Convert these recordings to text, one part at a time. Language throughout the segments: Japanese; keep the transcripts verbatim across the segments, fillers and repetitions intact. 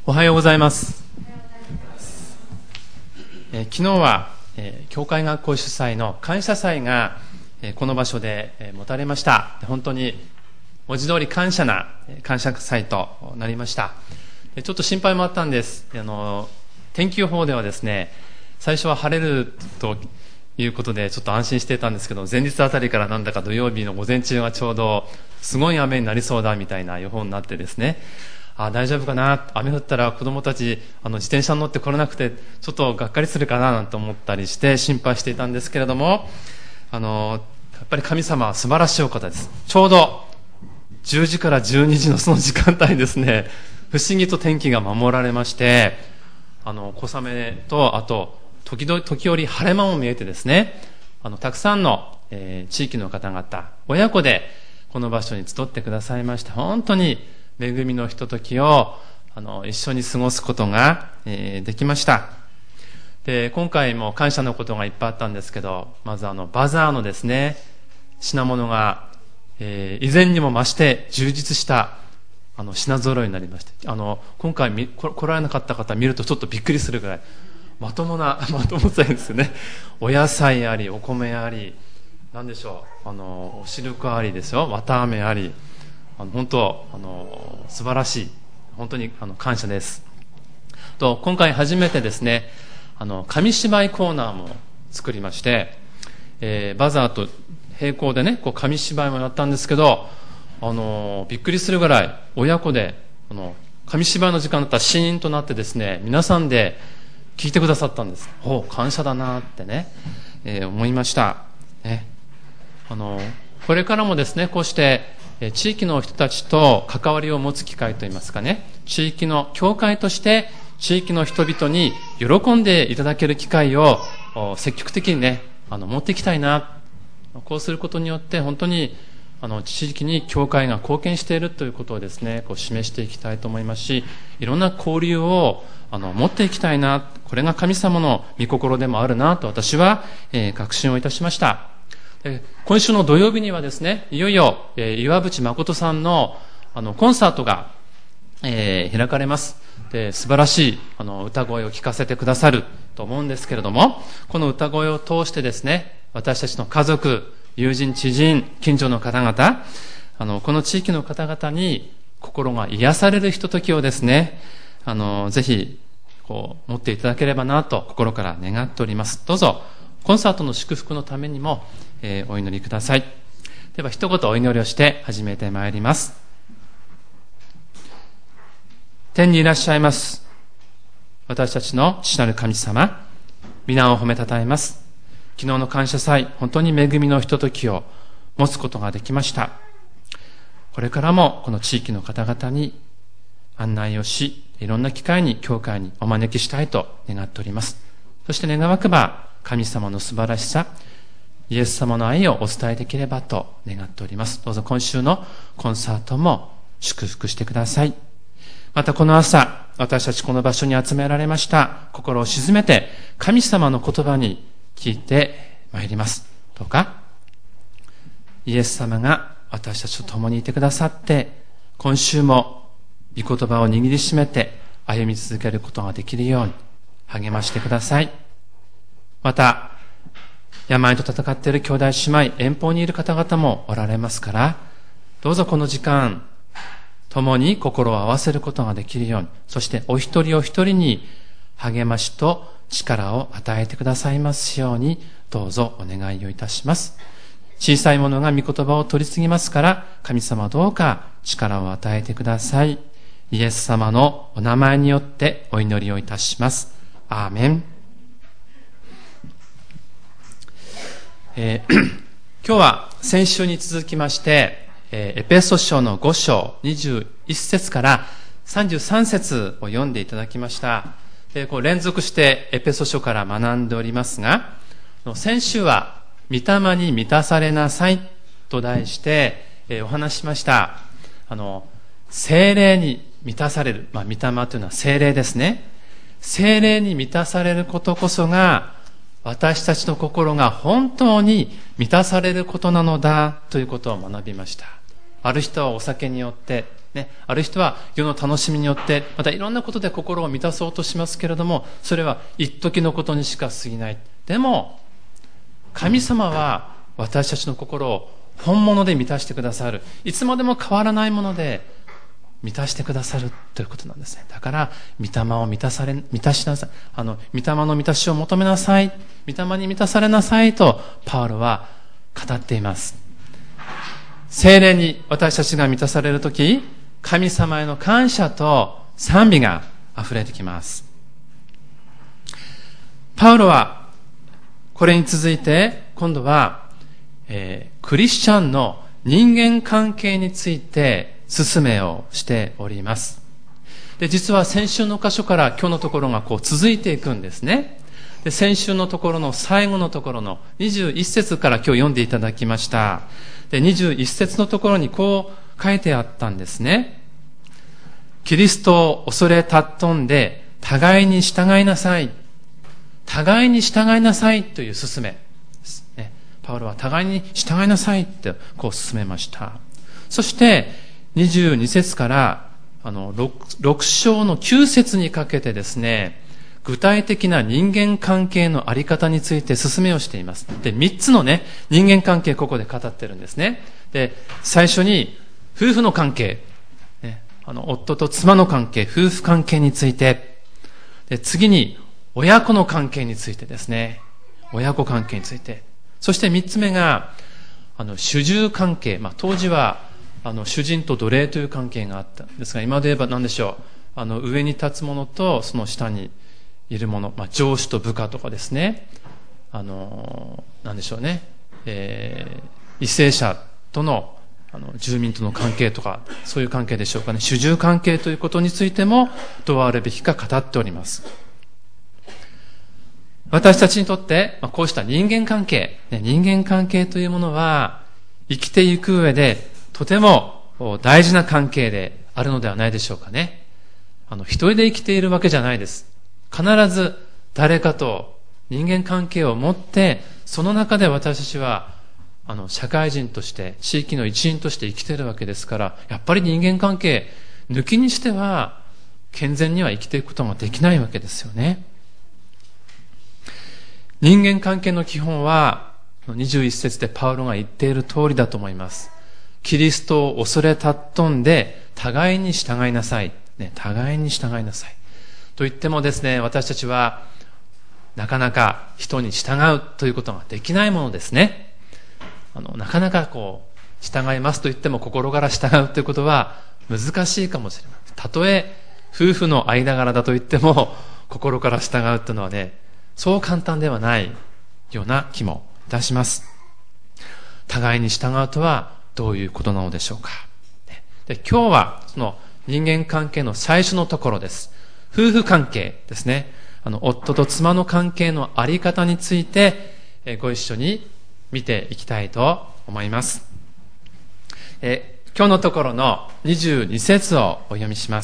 おはようございます。えー、昨日は、えー、教会学校主催の感謝祭が、えー、この場所で、えー、持たれました。本当に文字通り感謝な感謝祭となりました。ちょっと心配もあったんです。あの天気予報ではですね、最初は晴れるということでちょっと安心していたんですけど、前日あたりからなんだか土曜日の午前中はちょうどすごい雨になりそうだみたいな予報になってですね、あ大丈夫かな、雨降ったら子供たちあの自転車に乗って来れなくてちょっとがっかりするかななんて思ったりして心配していたんですけれども、あのやっぱり神様は素晴らしいお方です。ちょうどじゅうじからじゅうにじのその時間帯ですね、不思議と天気が守られまして、あの小雨とあと時々時折晴れ間も見えてですね、あのたくさんの、えー、地域の方々親子でこの場所に集ってくださいました。本当に恵みのひとときをあの一緒に過ごすことが、えー、できました。で今回も感謝のことがいっぱいあったんですけど、まずあのバザーのですね品物が、えー、以前にも増して充実したあの品揃いになりまして、あの今回み来られなかった方見るとちょっとびっくりするぐらいまともなまともさですよね。お野菜あり、お米あり、なんでしょう、あのお汁粉ありですよ、綿あめあり、あの本当あの素晴らしい、本当にあの感謝です。と今回初めてですね、あの紙芝居コーナーも作りまして、えー、バザーと並行でねこう紙芝居もやったんですけど、あのびっくりするぐらい親子であの紙芝居の時間だったらシーンとなってですね、皆さんで聞いてくださったんです。お感謝だなってね、えー、思いました、ね、あのこれからもですねこうして地域の人たちと関わりを持つ機会といいますかね、地域の教会として地域の人々に喜んでいただける機会を積極的にねあの持っていきたいな。こうすることによって本当にあの地域に教会が貢献しているということをですねこう示していきたいと思いますし、いろんな交流をあの持っていきたいな、これが神様の御心でもあるなと私は、えー、確信をいたしました。で今週の土曜日にはですね、いよいよ、えー、岩渕誠さんのあのコンサートが、えー、開かれます。で素晴らしいあの歌声を聞かせてくださると思うんですけれども、この歌声を通してですね、私たちの家族、友人、知人、近所の方々、あのこの地域の方々に心が癒されるひとときをですね、あのぜひこう持っていただければなと心から願っております。どうぞコンサートの祝福のためにも、えー、お祈りください。では一言お祈りをして始めてまいります。天にいらっしゃいます私たちの父なる神様、皆を褒めたたえます。昨日の感謝祭、本当に恵みのひとときを持つことができました。これからもこの地域の方々に案内をし、いろんな機会に教会にお招きしたいと願っております。そして願わくば神様の素晴らしさ、イエス様の愛をお伝えできればと願っております。どうぞ今週のコンサートも祝福してください。またこの朝、私たちこの場所に集められました。心を静めて神様の言葉に聞いてまいります。どうかイエス様が私たちと共にいてくださって、今週も御言葉を握りしめて歩み続けることができるように励ましてください。また病と戦っている兄弟姉妹、遠方にいる方々もおられますから、どうぞこの時間共に心を合わせることができるように、そしてお一人お一人に励ましと力を与えてくださいますように、どうぞお願いをいたします。小さい者が御言葉を取り次ぎますから、神様どうか力を与えてください。イエス様のお名前によってお祈りをいたします。アーメン。えー、今日は先週に続きまして、えー、エペソ書のご章にじゅういち節からさんじゅうさん節を読んでいただきました。でこう連続してエペソ書から学んでおりますが、先週は御霊に満たされなさいと題して、えー、お話ししました。あの聖霊に満たされる、まあ、御霊というのは聖霊ですね。聖霊に満たされることこそが私たちの心が本当に満たされることなのだということを学びました。ある人はお酒によってね、ある人は世の楽しみによってまたいろんなことで心を満たそうとしますけれども、それは一時のことにしか過ぎない。でも神様は私たちの心を本物で満たしてくださる、いつまでも変わらないもので満たしてくださるということなんですね。だから御霊を満たされ満たしなさい、あの御霊の満たしを求めなさい、御霊に満たされなさいとパウロは語っています。聖霊に私たちが満たされるとき、神様への感謝と賛美が溢れてきます。パウロはこれに続いて今度は、えー、クリスチャンの人間関係について進めをしております。で、実は先週の箇所から今日のところがこう続いていくんですね。で、先週のところの最後のところのにじゅういっ節から今日読んでいただきました。で、にじゅういっ節のところにこう書いてあったんですね。キリストを恐れ尊んで互いに従いなさい。互いに従いなさいという勧めですね。パウロは互いに従いなさいってこう勧めました。そしてにじゅうに節からあの 6, 6章のきゅう節にかけてですね、具体的な人間関係のあり方について勧めをしています。で、みっつのね、人間関係ここで語ってるんですね。で、最初に夫婦の関係、ね、あの夫と妻の関係、夫婦関係について、で、次に親子の関係についてですね。親子関係について。そして三つ目が、あの、主従関係。まあ、当時は、あの、主人と奴隷という関係があったんですが、今で言えば何でしょう。あの、上に立つ者とその下にいる者。まあ、上司と部下とかですね。あの、何でしょうね。えー、為政者との、あの、住民との関係とか、そういう関係でしょうかね。主従関係ということについても、どうあるべきか語っております。私たちにとって、こうした人間関係、人間関係というものは、生きていく上で、とても大事な関係であるのではないでしょうかね。あの、一人で生きているわけじゃないです。必ず誰かと人間関係を持って、その中で私たちは、あの、社会人として、地域の一員として生きているわけですから、やっぱり人間関係、抜きにしては、健全には生きていくことができないわけですよね。人間関係の基本はにじゅういっ節でパウロが言っている通りだと思います。キリストを恐れ尊んで互いに従いなさい、ね、互いに従いなさいと言ってもですね、私たちはなかなか人に従うということができないものですね。あのなかなかこう従いますと言っても心から従うということは難しいかもしれない。たとえ夫婦の間柄だと言っても心から従うというのはね、そう簡単ではないような気もいたします。互いに従うとはどういうことなのでしょうか。で、今日はその人間関係の最初のところです。夫婦関係ですね。あの夫と妻の関係のあり方についてご一緒に見ていきたいと思います。え今日のところのにじゅうに節をお読みします。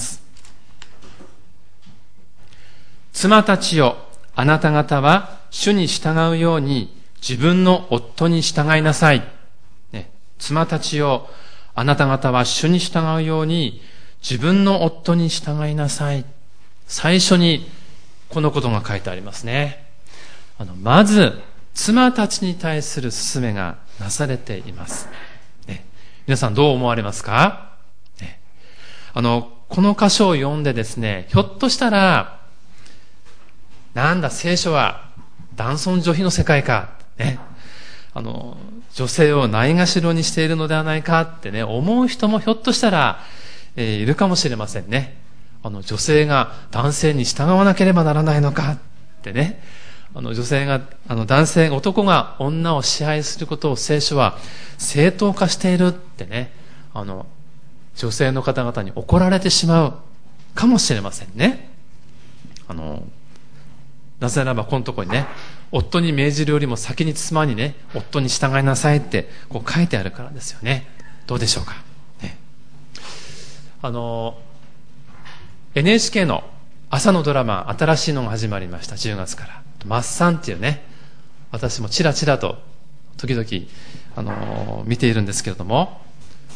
妻たちよ、あなた方は主に従うように自分の夫に従いなさい。ね、妻たちよ、あなた方は主に従うように自分の夫に従いなさい。最初にこのことが書いてありますね。あの、まず、妻たちに対する勧めがなされています。ね、皆さんどう思われますか？ね、あの、この箇所を読んでですね、ひょっとしたら、なんだ聖書は男尊女卑の世界か、ね、あの女性をないがしろにしているのではないかってね、思う人もひょっとしたら、えー、いるかもしれませんね。あの女性が男性に従わなければならないのかってね、あの女性があの男性男が女を支配することを聖書は正当化しているってね、あの女性の方々に怒られてしまうかもしれませんね。あのなぜならばこのところにね、夫に命じるよりも先に妻にね、夫に従いなさいってこう書いてあるからですよね。どうでしょうか、ね、あの エヌエイチケー の朝のドラマ、新しいのが始まりました。じゅうがつからマッサンっていうね、私もチラチラと時々あの見ているんですけれども、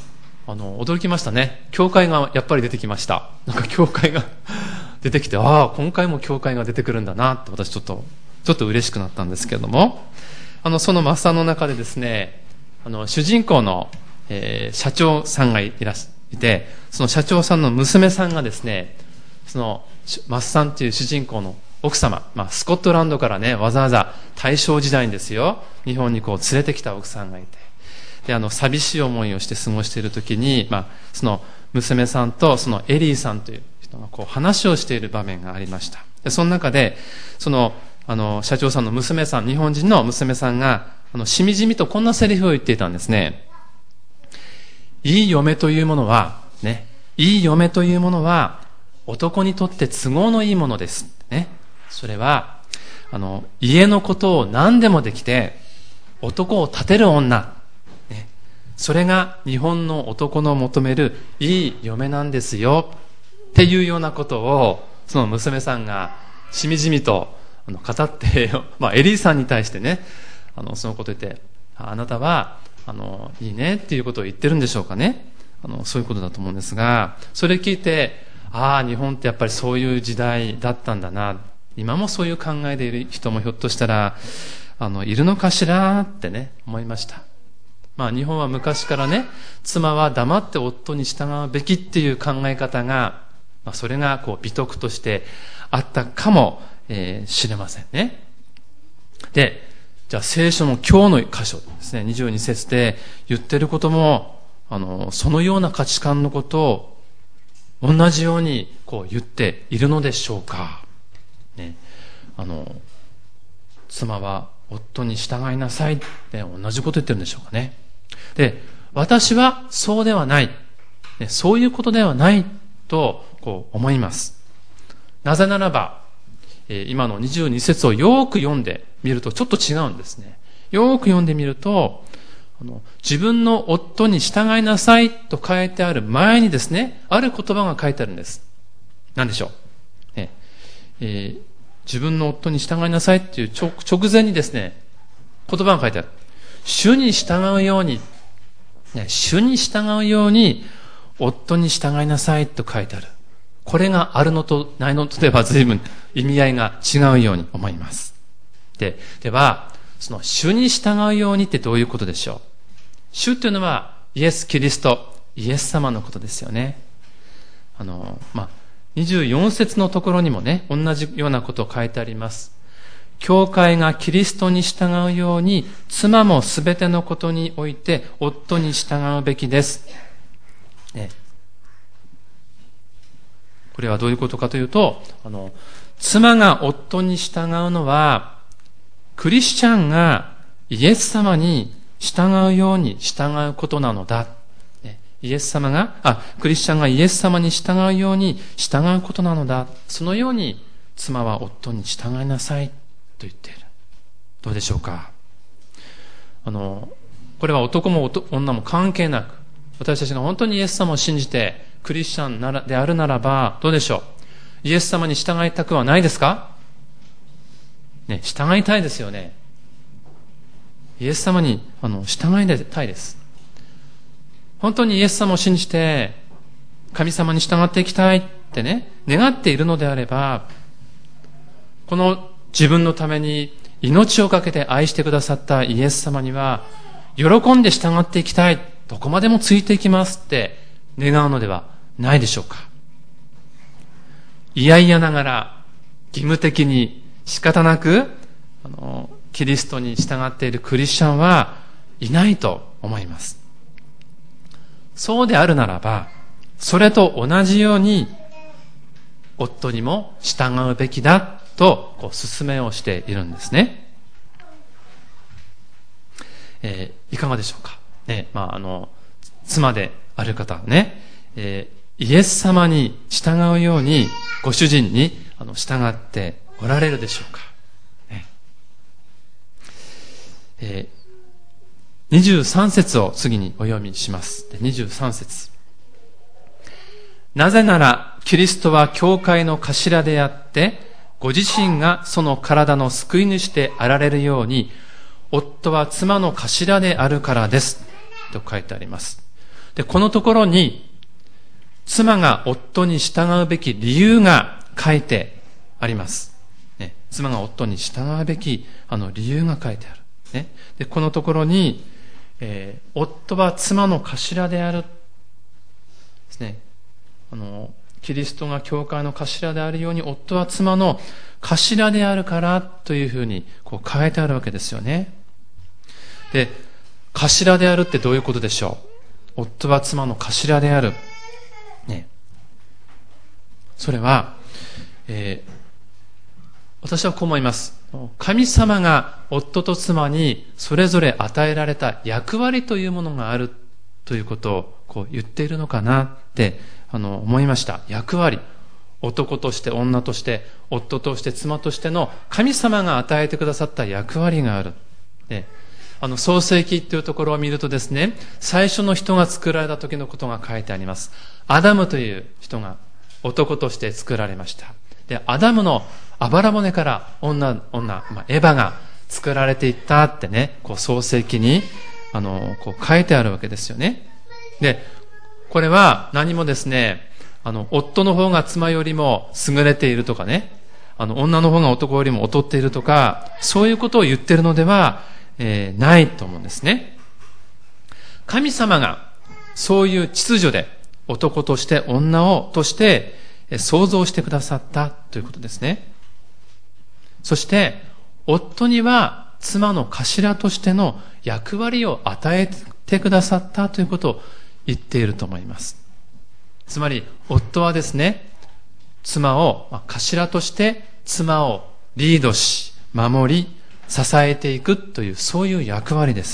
あの、驚きましたね。教会がやっぱり出てきました。なんか教会が出てきて、ああ、今回も教会が出てくるんだなって私ちょっと、ちょっと嬉しくなったんですけれども、あの、そのマッサンの中でですね、あの、主人公の、えー、社長さんがいらっしゃいて、その社長さんの娘さんがですね、その、マッサンっていう主人公の奥様、まあ、スコットランドからね、わざわざ大正時代にですよ、日本にこう連れてきた奥さんがいて、で、あの、寂しい思いをして過ごしているときに、まあ、その娘さんとそのエリーさんという人がこう話をしている場面がありました。で、その中で、その、あの、社長さんの娘さん、日本人の娘さんが、あの、しみじみとこんなセリフを言っていたんですね。いい嫁というものは、ね、いい嫁というものは、男にとって都合のいいものです。ね。それは、あの、家のことを何でもできて、男を立てる女。ね。それが日本の男の求めるいい嫁なんですよ。っていうようなことを、その娘さんがしみじみとあの語って、まあ、エリーさんに対してね、あの、そのことを言って、あなたは、あの、いいねっていうことを言ってるんでしょうかね。あの、そういうことだと思うんですが、それ聞いて、ああ、日本ってやっぱりそういう時代だったんだな。今もそういう考えでいる人もひょっとしたら、あの、いるのかしらってね、思いました。まあ、日本は昔からね、妻は黙って夫に従うべきっていう考え方が、まあ、それがこう美徳としてあったかも、えー、しれませんね。で、じゃあ聖書の今日の箇所ですね、にじゅうに節で言ってることも、あの、そのような価値観のことを同じようにこう言っているのでしょうか。ね、あの、妻は夫に従いなさいって同じこと言ってるんでしょうかね。で、私はそうではない。ね、そういうことではないとこう思います。なぜならば、えー、今のにじゅうに節をよく読んでみるとちょっと違うんですね。よく読んでみると、あの自分の夫に従いなさいと書いてある前にですね、ある言葉が書いてあるんです。何でしょう。ええー、自分の夫に従いなさいっていう直直前にですね、言葉が書いてある。主に従うように、ね、主に従うように夫に従いなさいと書いてある。これがあるのとないのとでは随分意味合いが違うように思います。で、では、その主に従うようにってどういうことでしょう。主っていうのはイエス・キリスト、イエス様のことですよね。あの、まあ、にじゅうよん節のところにもね、同じようなことを書いてあります。教会がキリストに従うように、妻もすべてのことにおいて夫に従うべきです。ね、これはどういうことかというと、あの、妻が夫に従うのは、クリスチャンがイエス様に従うように従うことなのだ。イエス様が、あ、クリスチャンがイエス様に従うように従うことなのだ。そのように妻は夫に従いなさいと言っている。どうでしょうか。あの、これは男も女も関係なく、私たちが本当にイエス様を信じてクリスチャンならであるならば、どうでしょう。イエス様に従いたくはないですかね、従いたいですよね。イエス様にあの従いたいです。本当にイエス様を信じて神様に従っていきたいってね、願っているのであれば、この自分のために命をかけて愛してくださったイエス様には喜んで従っていきたい、どこまでもついていきますって願うのではないでしょうか。いやいやながら義務的に仕方なくあのキリストに従っているクリスチャンはいないと思います。そうであるならば、それと同じように夫にも従うべきだとこう勧めをしているんですね。えー、いかがでしょうか。ね、まああの妻である方はね、えー、イエス様に従うようにご主人にあの従っておられるでしょうか。ね、えーにじゅうさん節を次にお読みします。にじゅうさん節。なぜなら、キリストは教会の頭であって、ご自身がその体の救い主であられるように、夫は妻の頭であるからです。と書いてあります。 で、このところに、妻が夫に従うべき理由が書いてあります。ね、妻が夫に従うべきあの理由が書いてある。ね、で、このところに、えー、夫は妻の頭である。ですね。あの、キリストが教会の頭であるように、夫は妻の頭であるからというふうにこう書いてあるわけですよね。で、頭であるってどういうことでしょう？夫は妻の頭である。ね。それは、えー、私はこう思います。神様が夫と妻にそれぞれ与えられた役割というものがあるということをこう言っているのかなってあの思いました。役割。男として女として夫として妻としての神様が与えてくださった役割がある。で、あの創世記というところを見るとですね、最初の人が作られた時のことが書いてあります。アダムという人が男として作られました。で、アダムのあばら骨から女、女、まあ、エヴァが作られていったってね、こう創世記に、あの、こう書いてあるわけですよね。で、これは何もですね、あの、夫の方が妻よりも優れているとかね、あの、女の方が男よりも劣っているとか、そういうことを言っているのでは、えー、ないと思うんですね。神様がそういう秩序で男として女をとして創造してくださったということですね。そして夫には妻の頭としての役割を与えてくださったということを言っていると思います。つまり夫はですね、妻を頭として妻をリードし守り支えていくというそういう役割です。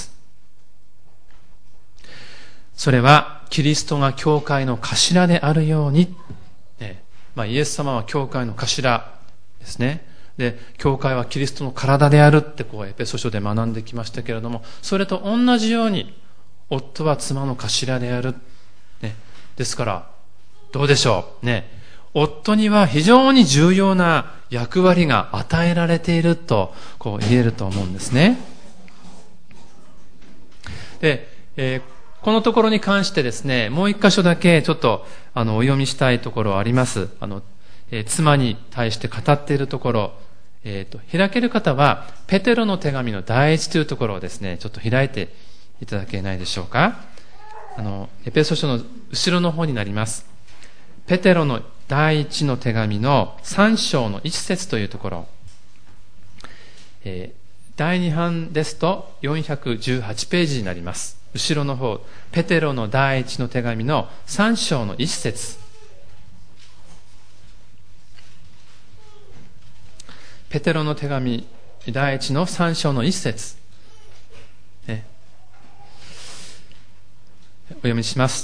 それはキリストが教会の頭であるように、ね、まあ、イエス様は教会の頭ですね。で、教会はキリストの体であるってこうエペソ書で学んできましたけれども、それと同じように夫は妻の頭である、ね、ですからどうでしょうね。夫には非常に重要な役割が与えられているとこう言えると思うんですね。で、えー、このところに関してですね、もう一箇所だけちょっとあのお読みしたいところあります。あの、えー、妻に対して語っているところ、えーと、開ける方はペテロの手紙の第一というところをですね、ちょっと開いていただけないでしょうか。あのエペソ書の後ろの方になります。ペテロの第一の手紙のさん章の一節というところ、えー、だいに版ですとよんひゃくじゅうはちページになります。後ろの方、ペテロの第一の手紙のさん章の一節、ペテロの手紙第一のさん章の一節、ね、お読みします。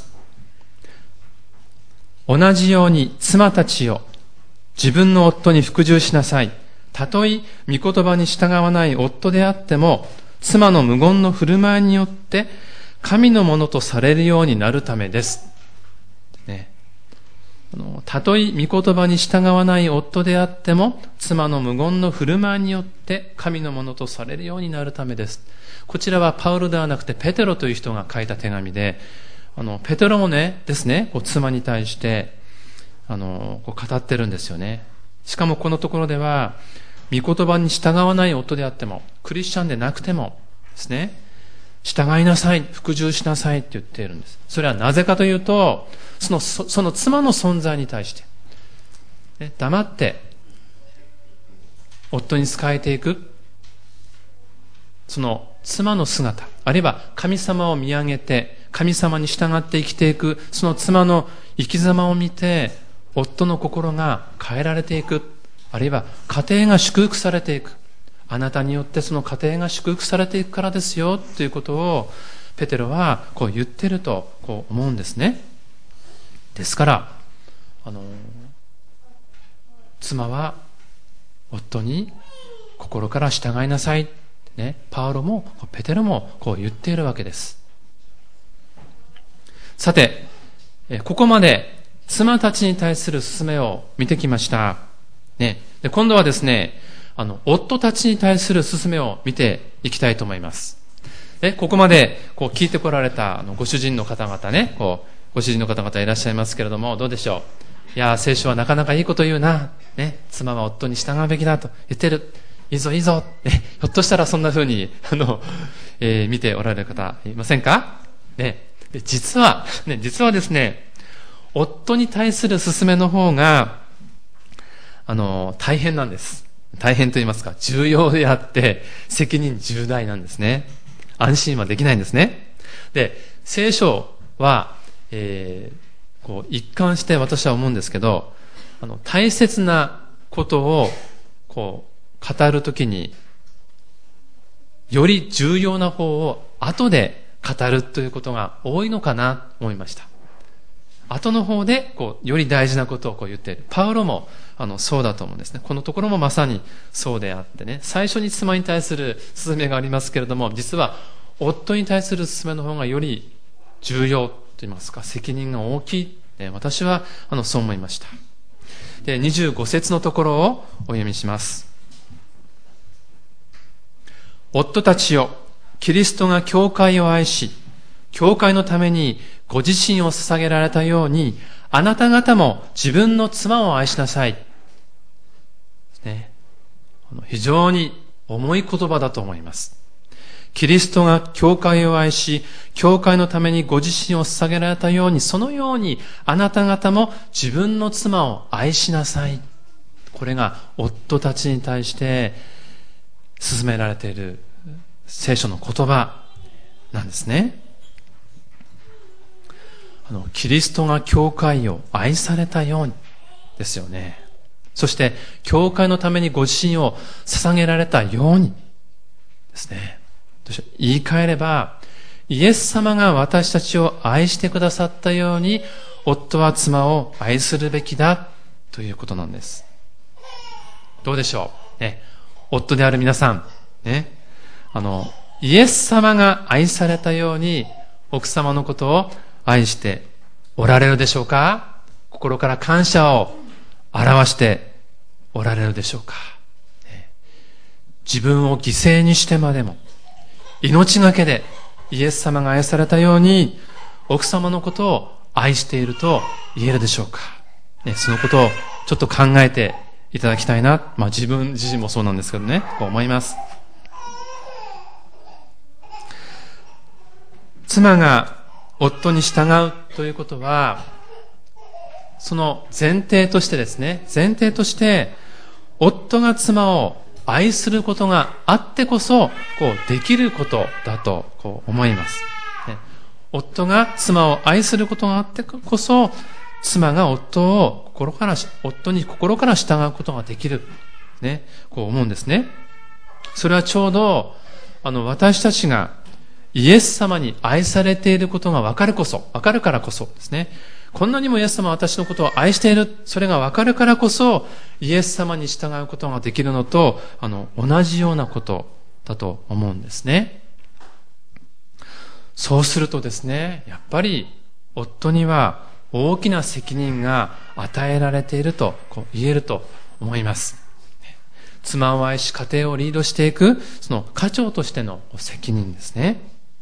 同じように妻たちよ、自分の夫に服従しなさい。たとえ御言葉に従わない夫であっても、妻の無言の振る舞いによって神のものとされるようになるためです。ね、あのたとえ御言葉に従わない夫であっても、妻の無言の振る舞いによって神のものとされるようになるためです。こちらはパウロではなくてペテロという人が書いた手紙で、あのペテロもねですね、こう妻に対してあのこう語ってるんですよね。しかもこのところでは、御言葉に従わない夫であっても、クリスチャンでなくてもですね、従いなさい、服従しなさいって言っているんです。それはなぜかというと、そのそその妻の存在に対して、ね、黙って夫に仕えていく、その妻の姿、あるいは神様を見上げて神様に従って生きていく、その妻の生き様を見て夫の心が変えられていく、あるいは家庭が祝福されていく、あなたによってその家庭が祝福されていくからですよということをペテロはこう言っているとこう思うんですね。ですからあの妻は夫に心から従いなさい、ね、パウロもペテロもこう言っているわけです。さて、ここまで妻たちに対する勧めを見てきました。ね、で今度はですね、あの夫たちに対する勧めを見ていきたいと思います。 え、ここまでこう聞いてこられたあのご主人の方々ね、こう、ご主人の方々いらっしゃいますけれども、どうでしょう。いやー、聖書はなかなかいいこと言うな。ね、妻は夫に従うべきだと言ってる。いいぞいいぞ。ね、ひょっとしたらそんな風に、あの、えー見ておられる方いませんかね。で、実は、ね、実はですね、夫に対する勧めの方が、あの、大変なんです。大変と言いますか、重要であって、責任重大なんですね。安心はできないんですね。で、聖書は、えー、こう一貫して私は思うんですけど、あの大切なことをこう語るときに、より重要な方を後で語るということが多いのかなと思いました。後の方でこうより大事なことをこう言っている。パウロもあのそうだと思うんですね。このところもまさにそうであってね、最初に妻に対する勧めがありますけれども、実は夫に対する勧めの方がより重要と言いますか、責任が大きい。私はあのそう思いました。で、にじゅうご節のところをお読みします。夫たちよ、キリストが教会を愛し、教会のためにご自身を捧げられたように、あなた方も自分の妻を愛しなさい。ね、非常に重い言葉だと思います。キリストが教会を愛し、教会のためにご自身を捧げられたように、そのようにあなた方も自分の妻を愛しなさい。これが夫たちに対して勧められている聖書の言葉なんですね。あの、キリストが教会を愛されたようにですよね。そして、教会のためにご自身を捧げられたようにですね。言い換えれば、イエス様が私たちを愛してくださったように、夫は妻を愛するべきだということなんです。どうでしょう、ね、夫である皆さん、ね、あの、イエス様が愛されたように、奥様のことを愛しておられるでしょうか？心から感謝を表しておられるでしょうか？自分を犠牲にしてまでも、命がけでイエス様が愛されたように、奥様のことを愛していると言えるでしょうか？ね、そのことをちょっと考えていただきたいな。まあ自分自身もそうなんですけどね、こう思います。妻が夫に従うということは、その前提としてですね、前提として、夫が妻を愛することがあってこそ、こう、できることだと、こう、思います。ね、夫が妻を愛することがあってこそ、妻が夫を心から、夫に心から従うことができる。ね、こう思うんですね。それはちょうど、あの、私たちが、イエス様に愛されていることが分かるこそ、分かるからこそですね。こんなにもイエス様は私のことを愛している、それが分かるからこそ、イエス様に従うことができるのと、あの、同じようなことだと思うんですね。そうするとですね、やっぱり、夫には大きな責任が与えられていると、こう言えると思います。妻を愛し、家庭をリードしていく、その家長としての責任ですね。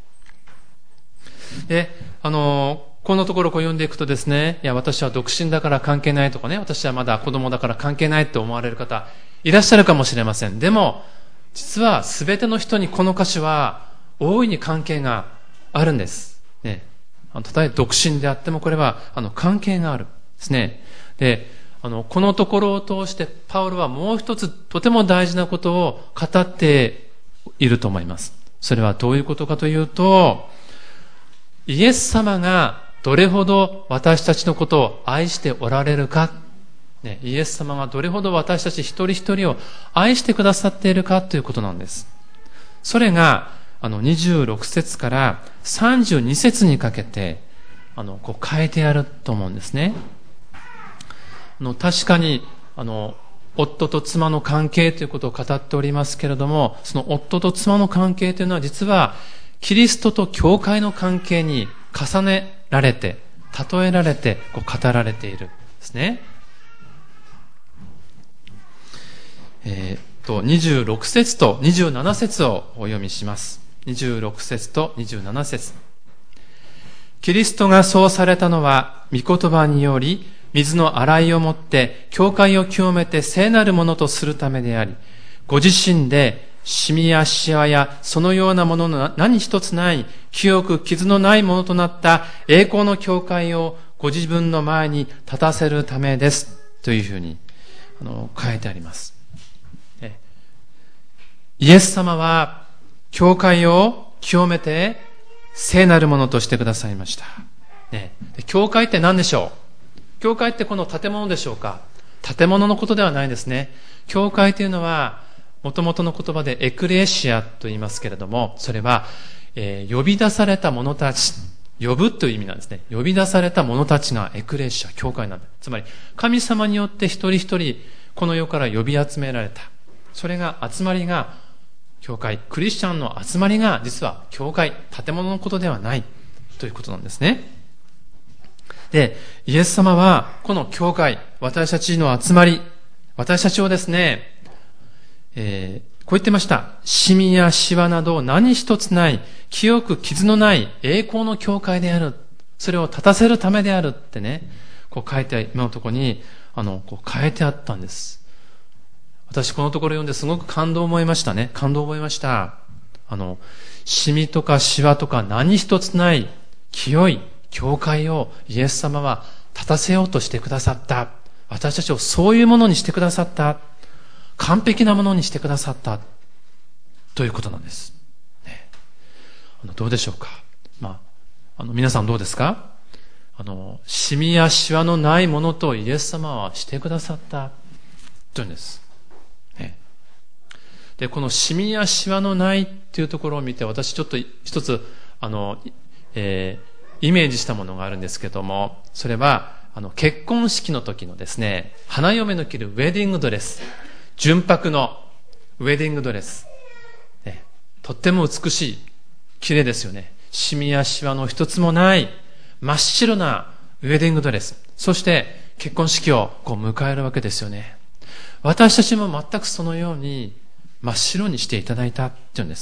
で、あの、このところを読んでいくとですね、いや、私は独身だから関係ないとかね、私はまだ子供だから関係ないって思われる方、いらっしゃるかもしれません。でも、実は全ての人にこの歌詞は大いに関係があるんです。ね。たとえ独身であってもこれは、あの、関係がある。ですね。で、あの、このところを通して、パウロはもう一つとても大事なことを語っていると思います。それはどういうことかというと、イエス様がどれほど私たちのことを愛しておられるか、ね、イエス様がどれほど私たち一人一人を愛してくださっているかということなんです。それが、あの、にじゅうろく節からさんじゅうに節にかけて、あの、こう書いてあると思うんですね。あの、確かに、あの、夫と妻の関係ということを語っておりますけれども、その夫と妻の関係というのは実は、キリストと教会の関係に重ねられて、例えられて、こう語られているんですね。えー、っと、にじゅうろく節とにじゅうなな節をお読みします。 にじゅうろく節とにじゅうなな節。キリストがそうされたのは、御言葉により、水の洗いをもって、教会を清めて聖なるものとするためであり、ご自身で、シミやシワやそのようなものの何一つない、清く傷のないものとなった栄光の教会をご自分の前に立たせるためです。というふうにあの書いてあります。イエス様は、教会を清めて聖なるものとしてくださいました。ね、教会って何でしょう？教会ってこの建物でしょうか？建物のことではないですね。教会というのは、もともとの言葉でエクレシアと言いますけれども、それは、えー、呼び出された者たち、呼ぶという意味なんですね。呼び出された者たちがエクレシア、教会なんだ。つまり、神様によって一人一人、この世から呼び集められた。それが、集まりが、教会、クリスチャンの集まりが、実は教会、建物のことではない、ということなんですね。で、イエス様は、この教会、私たちの集まり、私たちをですね、えー、こう言ってました。シミやシワなど何一つない、清く傷のない栄光の教会である。それを立たせるためであるってね、こう書いて、今のところに、あの、こう変えてあったんです。私このところ読んですごく感動を覚えましたね。感動を覚えました。あの、シミとかシワとか何一つない清い教会をイエス様は立たせようとしてくださった。私たちをそういうものにしてくださった。完璧なものにしてくださったということなんです。ね、あのどうでしょうか。まあ、あの皆さんどうですか。あのシミやシワのないものとイエス様はしてくださったというんです。ね、でこのシミやシワのないっていうところを見て、私ちょっと一つあの、えー、イメージしたものがあるんですけども、それはあの結婚式の時のですね、花嫁の着るウェディングドレス。純白のウェディングドレス、ね、とっても美しい、綺麗ですよね。シミやシワの一つもない真っ白なウェディングドレス、そして結婚式をこう迎えるわけですよね。私たちも全くそのように真っ白にしていただいたっていうんです。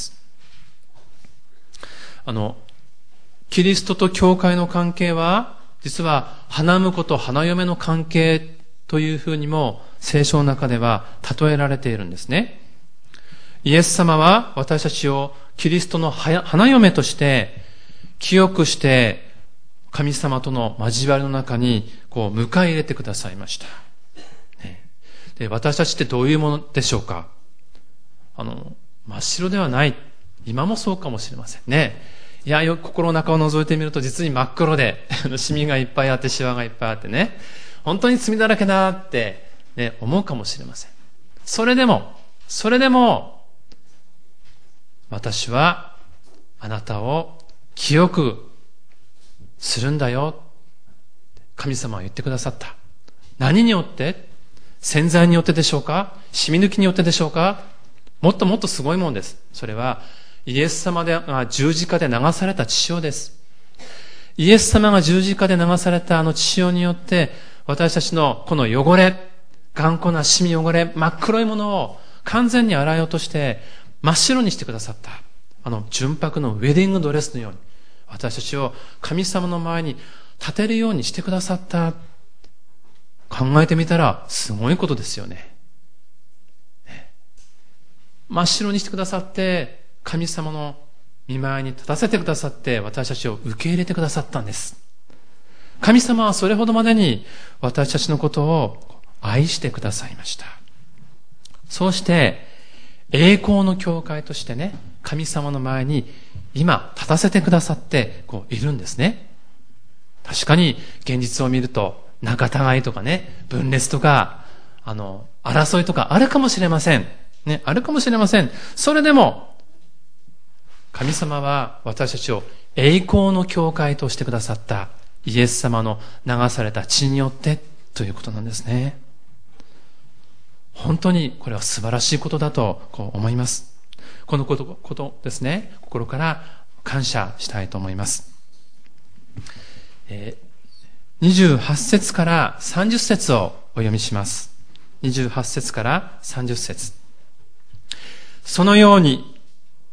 あのキリストと教会の関係は、実は花婿と花嫁の関係というふうにも聖書の中では例えられているんですね。イエス様は私たちをキリストの花嫁として清くして神様との交わりの中にこう迎え入れてくださいました。で、私たちってどういうものでしょうか。あの真っ白ではない。今もそうかもしれませんね。いや、よく心の中を覗いてみると実に真っ黒でシミがいっぱいあってシワがいっぱいあってね、本当に罪だらけだって、ね、思うかもしれません。それでも、それでも、私はあなたを清くするんだよ。神様は言ってくださった。何によって？洗剤によってでしょうか？染み抜きによってでしょうか？もっともっとすごいものです。それはイエス様が十字架で流された血潮です。イエス様が十字架で流されたあの血潮によって、私たちのこの汚れ、頑固なシミ汚れ、真っ黒いものを完全に洗い落として真っ白にしてくださった。あの純白のウェディングドレスのように、私たちを神様の前に立てるようにしてくださった。考えてみたらすごいことですよね。ね、真っ白にしてくださって、神様の御前に立たせてくださって、私たちを受け入れてくださったんです。神様はそれほどまでに私たちのことを愛してくださいました。そうして栄光の教会としてね、神様の前に今立たせてくださってこういるんですね。確かに現実を見ると仲違いとかね、分裂とかあの争いとかあるかもしれませんね、あるかもしれません。それでも神様は私たちを栄光の教会としてくださったイエス様の流された血によってということなんですね。本当にこれは素晴らしいことだとこう思います。このこと、ことですね、心から感謝したいと思います。えー、にじゅうはち節からさんじゅっ節をお読みします。にじゅうはち節からさんじゅっ節。そのように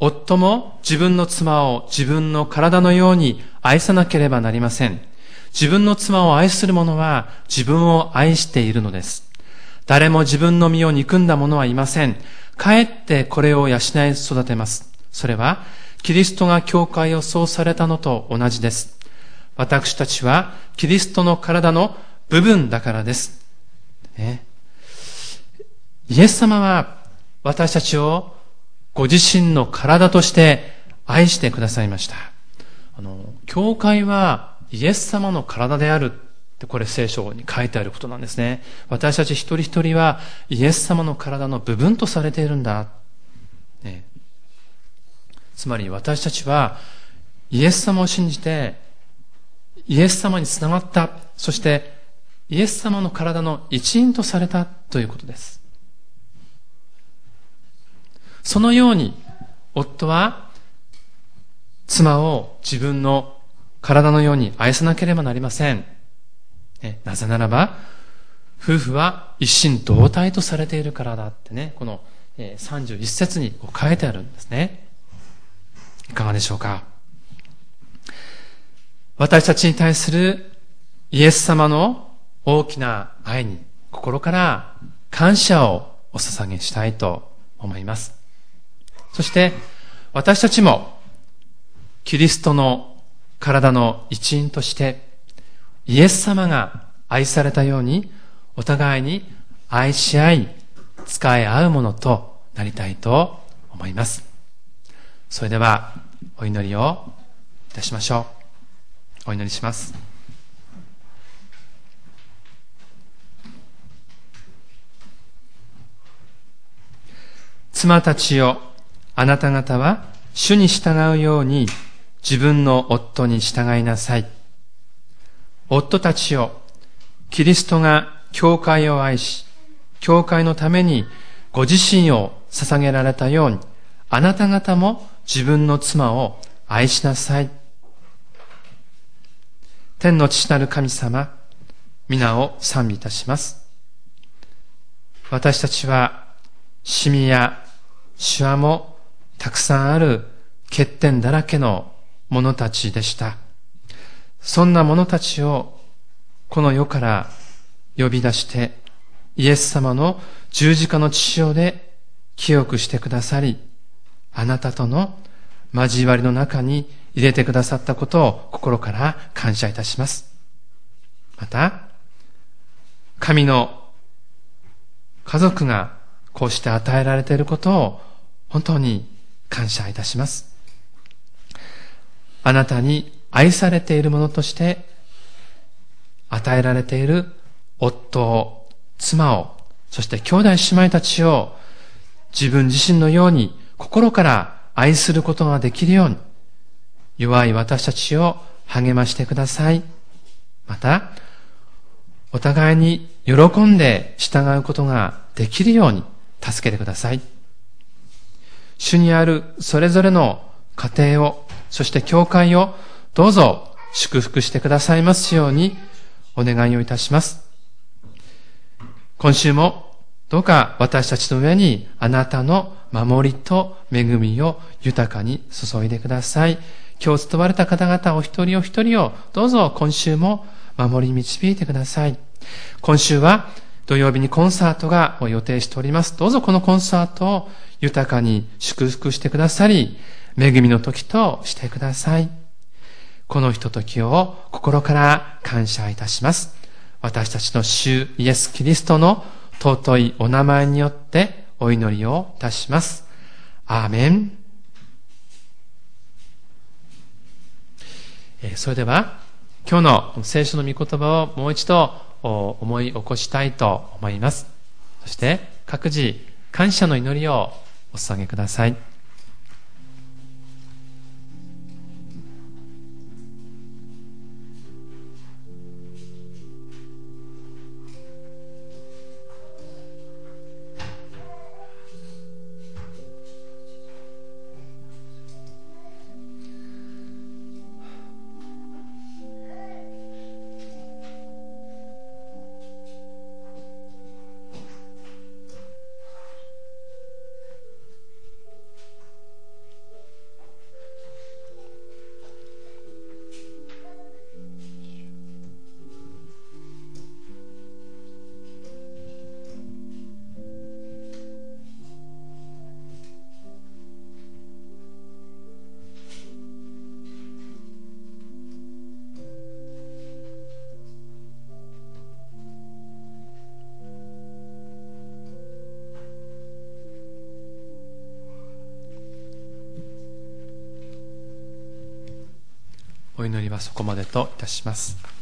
夫も自分の妻を自分の体のように愛さなければなりません。自分の妻を愛する者は自分を愛しているのです。誰も自分の身を憎んだ者はいません。かえってこれを養い育てます。それはキリストが教会をそうされたのと同じです。私たちはキリストの体の部分だからです。ね、イエス様は私たちをご自身の体として愛してくださいました。あの、教会はイエス様の体であるってこれ聖書に書いてあることなんですね。私たち一人一人はイエス様の体の部分とされているんだ。ね、つまり私たちはイエス様を信じてイエス様につながった。そしてイエス様の体の一員とされたということです。そのように夫は妻を自分の体のように愛さなければなりません。なぜならば夫婦は一心同体とされているからだってね、このさんじゅういっ節に書いてあるんですね。いかがでしょうか。私たちに対するイエス様の大きな愛に心から感謝をお捧げしたいと思います。そして私たちもキリストの体の一員としてイエス様が愛されたようにお互いに愛し合い仕え合うものとなりたいと思います。それではお祈りをいたしましょう。お祈りします。妻たちよ、あなた方は主に従うように自分の夫に従いなさい。夫たちよ、キリストが教会を愛し、教会のためにご自身を捧げられたように、あなた方も自分の妻を愛しなさい。天の父なる神様、皆を賛美いたします。私たちはシミやシワもたくさんある欠点だらけの者たちでした。そんな者たちをこの世から呼び出してイエス様の十字架の血潮で清くしてくださり、あなたとの交わりの中に入れてくださったことを心から感謝いたします。また、神の家族がこうして与えられていることを本当に感謝いたします。あなたに愛されているものとして与えられている夫を、妻を、そして兄弟姉妹たちを自分自身のように心から愛することができるように、弱い私たちを励ましてください。また、お互いに喜んで従うことができるように助けてください。主にあるそれぞれの家庭を、そして教会をどうぞ祝福してくださいますようにお願いをいたします。今週もどうか私たちの上にあなたの守りと恵みを豊かに注いでください。今日務まれた方々お一人お一人をどうぞ今週も守り導いてください。今週は土曜日にコンサートが予定しております。どうぞこのコンサートを豊かに祝福してくださり、恵みの時としてください。このひとときを心から感謝いたします。私たちの主イエス・キリストの尊いお名前によってお祈りをいたします。アーメン。それでは今日の聖書の御言葉をもう一度思い起こしたいと思います。そして各自感謝の祈りをお捧げください。 お祈りはそこまでといたします。